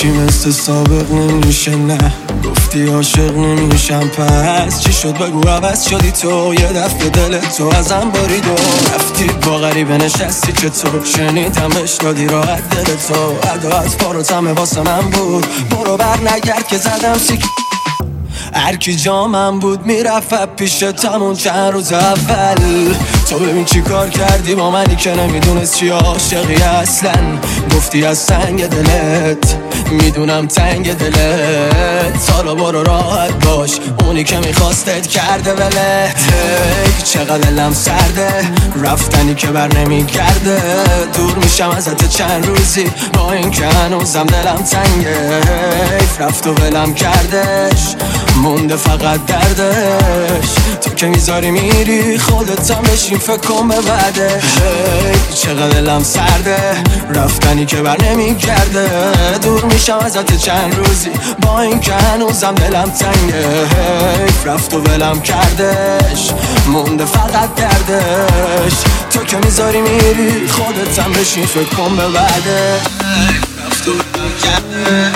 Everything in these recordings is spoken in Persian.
هیچی مثل سابق نمیشه، نه گفتی عاشق نمیشم، پس چی شد بگو عوض شدی تو، یه دفعه دل تو ازم برید و رفتی با غریبه نشستی چطور، شنیدم بهش دادی راحت دل تو، عداعت فاروتمه واسه من بود، برو بر نگرد که زدم سیک. هرکی جامم بود میرفت پیش تمون چند روز اول، تو ببین چی کار کردی با منی که نمیدونست چی عاشقی اصلا، گفتی از سنگ دلت میدونم تنگ دلت، حالا برو راحت باش، اونی که میخواستت کرده ولت. چقدر دلم سرده رفتنی که بر نمیگرده، دور میشم ازت چند روزی با این که هنوزم دلم تنگه، رفت و ولم کردش مونده فقط دردش، تو که میذاری میری خودتم بشین فکر کن به بعدش. چقدر دلم سرده رفتنی که بر نمیگرده، دور میشم ازت چند روزی با این که هنوزم دلم تنگه، رفت و ولم کردش مونده فقط دردش، تو که میذاری میری خودتم بشین فکر کن به بعدش. رفت و ولم کردش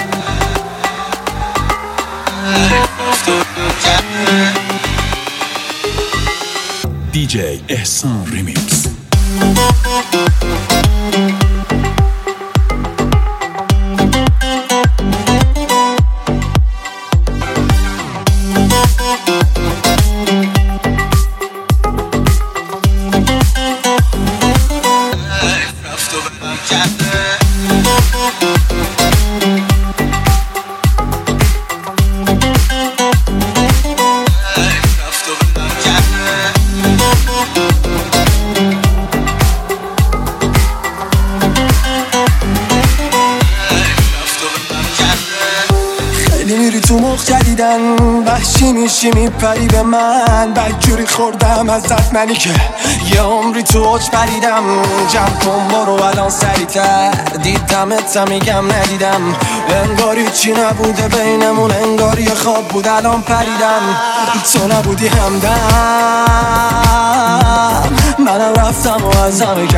DJ احسان ریمیکس. میری تو مخ جدیدن وحشی میشی میپری به من، بدجوری خوردم ازت منی که یه عمری تو اوج پریدم، جمع کن برو الان سریعتر، دیدمت میگم ندیدم، انگاری چی نبوده بینمون، انگار یه خواب بود الان پریدم، تو نبودی همدم منم رفتم و ازم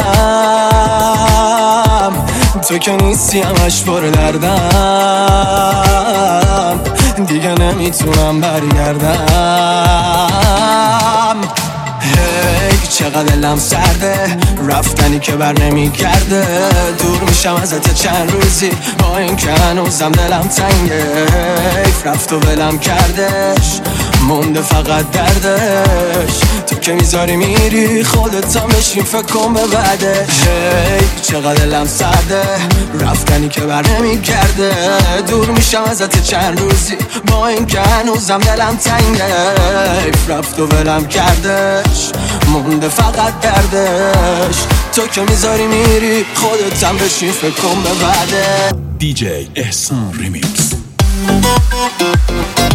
کندم، تو که نیستی همش پر دردم، دیگه نمیتونم برگردم. چقدر دلم سرده رفتنی که بر نمیگرده، دور میشم ازت چند روزی با این که هنوزم دلم تنگه، رفت و ولم کردش مونده فقط دردش، تو که میذاری میری خودتم بشین فکر کن به بعدش. چقدر دلم سرده رفتنی که بر نمیگرده، دور میشم ازت چند روزی با این که هنوزم دلم تنگه، رفت و ولم کردش مونده فقط دردش، تو که میذاری میری خودتم بشین فکر کن به بعدش. DJ احسان ریمیکس.